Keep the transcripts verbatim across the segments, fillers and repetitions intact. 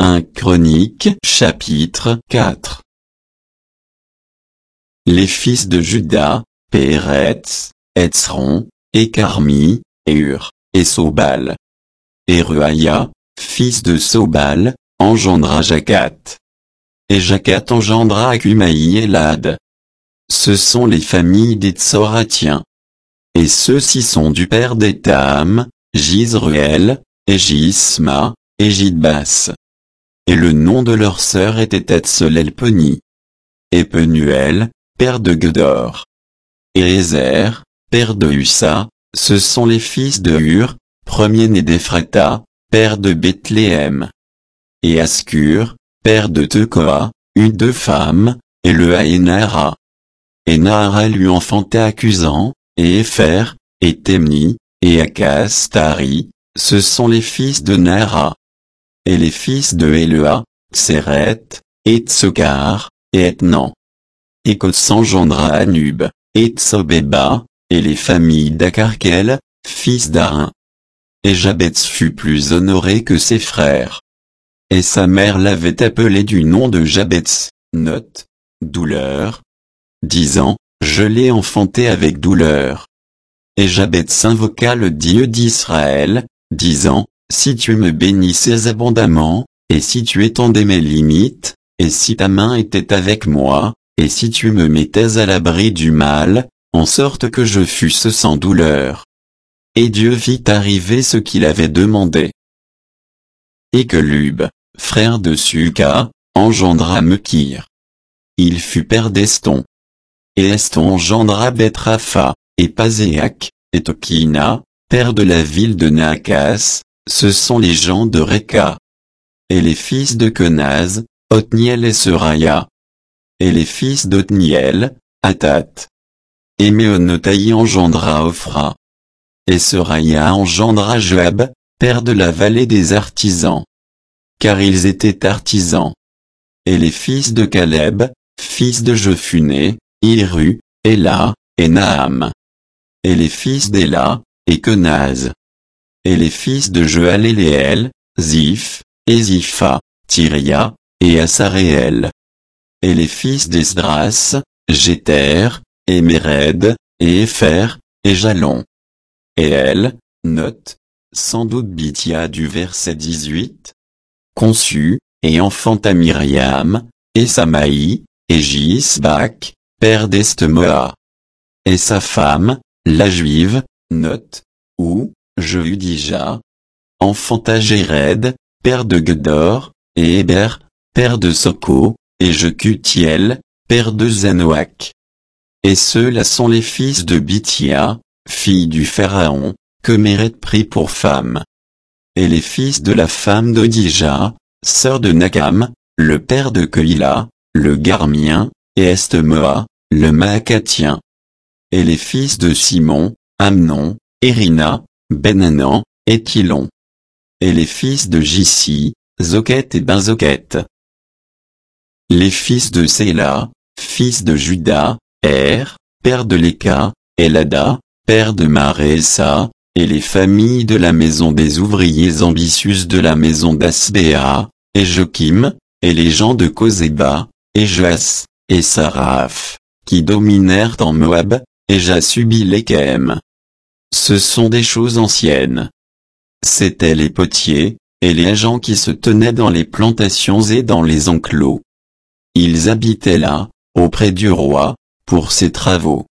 un Chroniques chapitre quatre. Les fils de Juda, Péretz, Hetzron, et Carmi, et Hur, et Sobal. Et Ruaya, fils de Sobal, engendra Jacat. Et Jacat engendra Akumaï et Lad. Ce sont les familles des Tsoratiens. Et ceux-ci sont du père d'Étam, Jizruel, et Jisma, et Jidbas. Et le nom de leur sœur était Etzelelponi. Et Penuel, père de Gedor. Et Ézer, père de Hussa, ce sont les fils de Hur, premier-né d'Ephrata, père de Bethléem. Et Ascur, père de Tekoa, eut deux femmes, et Léa et Nahara. Et Nahara lui enfanta Accusant, et Épher, et Temni, et Akastari, ce sont les fils de Nahara. Et les fils de Éléa, Tseret, et Tsokar, et Ethnan. Et Kos engendra Anub, et Tsobeba, et les familles d'Akarkel, fils d'Arin. Et Jabetz fut plus honoré que ses frères. Et sa mère l'avait appelé du nom de Jabetz, note, douleur, disant, je l'ai enfanté avec douleur. Et Jabetz invoqua le Dieu d'Israël, disant, si tu me bénissais abondamment, et si tu étendais mes limites, et si ta main était avec moi, et si tu me mettais à l'abri du mal, en sorte que je fusse sans douleur. Et Dieu fit arriver ce qu'il avait demandé. Et que Lub, frère de Sulka, engendra Mekir. Il fut père d'Eston. Et Eston engendra Beth-Rapha, et Pazéak, et Tokina, père de la ville de Naakas, ce sont les gens de Réka. Et les fils de Kenaz, Othniel et Seraya. Et les fils d'Othniel, Athat. Et Méonotaï engendra Ophra. Et Seraya engendra Joab, père de la vallée des artisans. Car ils étaient artisans. Et les fils de Caleb, fils de Jephuné, Iru, Éla, et Naam. Et les fils d'Éla, et Kenaz. Et les fils de Jehaleleel, Ziph, et Zipha, Tiria, et Asaréel. Et les fils d'Esdras, Jéter, et Méred, et Épher, et Jalon. Et elle, note, sans doute Bithia du verset dix-huit, conçut, et enfanta Myriam, et Samaï, et Jisbak, père d'Estmoa. Et sa femme, la juive, note, ou, Jehudija, enfanta Jéred, père de Gedor, et Héber, père de Soko, et Jekutiel, père de Zanoach. Et ceux-là sont les fils de Bithia, fille du Pharaon, que Méred prit pour femme. Et les fils de la femme d'Odija, sœur de Nakam, le père de Keïla, le Garmien, et Estmoa, le Maacatien. Et les fils de Simon, Amnon, Érina, Benanan, et Tilon. Et les fils de Jissi, Zoket et Benzoket. Les fils de Séla, fils de Juda, Er, père de Léka, Elada, père de Marésa, et les familles de la maison des ouvriers ambitieux de la maison d'Asbéa, et Jokim, et les gens de Kozéba, et Joas, et Saraph, qui dominèrent en Moab, et Jasubi-Lékem. Ce sont des choses anciennes. C'étaient les potiers, et les agents qui se tenaient dans les plantations et dans les enclos. Ils habitaient là, auprès du roi, pour ses travaux.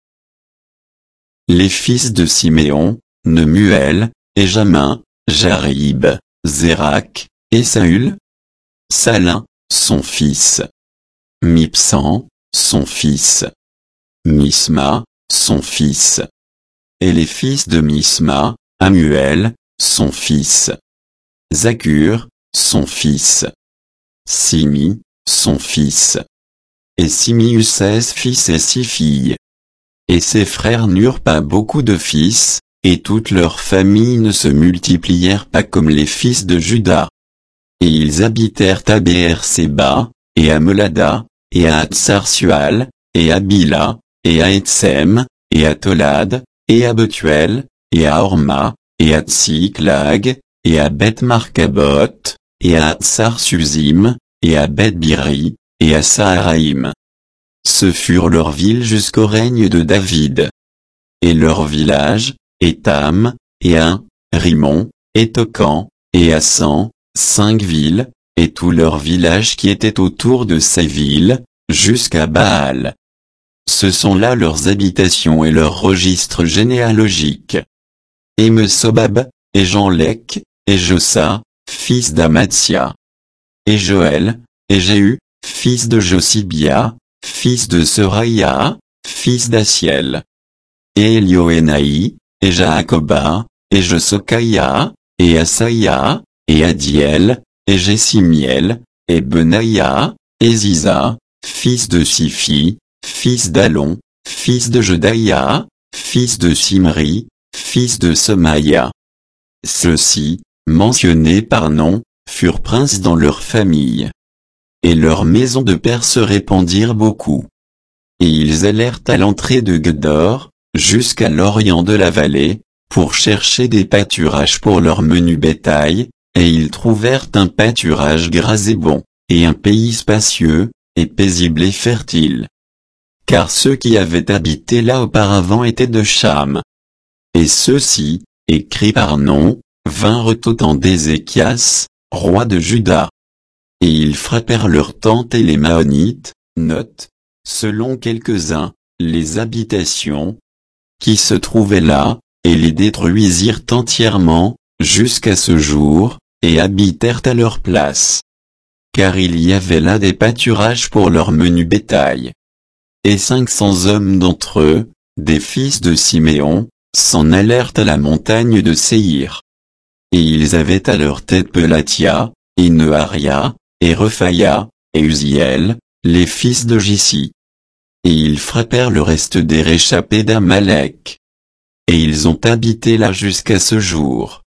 Les fils de Siméon, Nemuel, et Jamin, Jarib, Zérak, et Saül. Salin, son fils. Mipsan, son fils. Misma, son fils. Et les fils de Misma, Amuel, son fils. Zakur, son fils. Simi, son fils. Et Simi eut seize fils et six filles. Et ses frères n'eurent pas beaucoup de fils, et toutes leurs familles ne se multiplièrent pas comme les fils de Juda. Et ils habitèrent à Beer-Séba, et à Molada, et à Hatsar-Sual, et à Bila, et à Etsem, et à Tolad, et à Betuel, et à Horma, et à Tsiklag, et à Beth-Markabot, et à Hatsar-Suzim, et à Beth-Biri, et à Saharaïm. Ce furent leurs villes jusqu'au règne de David. Et leurs villages, Étam, et Un, Rimon, et Tocan, et Assan, cinq villes, et tous leurs villages qui étaient autour de ces villes, jusqu'à Baal. Ce sont là leurs habitations et leurs registres généalogiques. Et Mesobab, et Janlec, et Josa, fils d'Amatsia. Et Joël, et Jéhu, fils de Josibia, fils de Seraïa, fils d'Asiel. Et Elioénaï, et Jaacoba, et Josocaïa, et Asaïa, et Adiel, et Jessimiel, et Benaïa, et Ziza, fils de Sifi, fils d'Alon, fils de Jedaïa, fils de Simri, fils de Semaïa. Ceux-ci, mentionnés par nom, furent princes dans leur famille. Et leurs maisons de père se répandirent beaucoup. Et ils allèrent à l'entrée de Guedor, jusqu'à l'orient de la vallée, pour chercher des pâturages pour leur menu bétail, et ils trouvèrent un pâturage gras et bon, et un pays spacieux, et paisible et fertile. Car ceux qui avaient habité là auparavant étaient de Cham. Et ceux-ci, écrits par nom, vinrent au temps d'Ézéchias, roi de Juda. Et ils frappèrent leurs tentes et les Maonites, note, selon quelques-uns, les habitations, qui se trouvaient là, et les détruisirent entièrement, jusqu'à ce jour, et habitèrent à leur place. Car il y avait là des pâturages pour leur menu bétail. Et cinq cents hommes d'entre eux, des fils de Siméon, s'en allèrent à la montagne de Séhir. Et ils avaient à leur tête Pelatia, et Neharia, et Rephaïa, et Uziel, les fils de Jissi. Et ils frappèrent le reste des réchappés d'Amalek. Et ils ont habité là jusqu'à ce jour.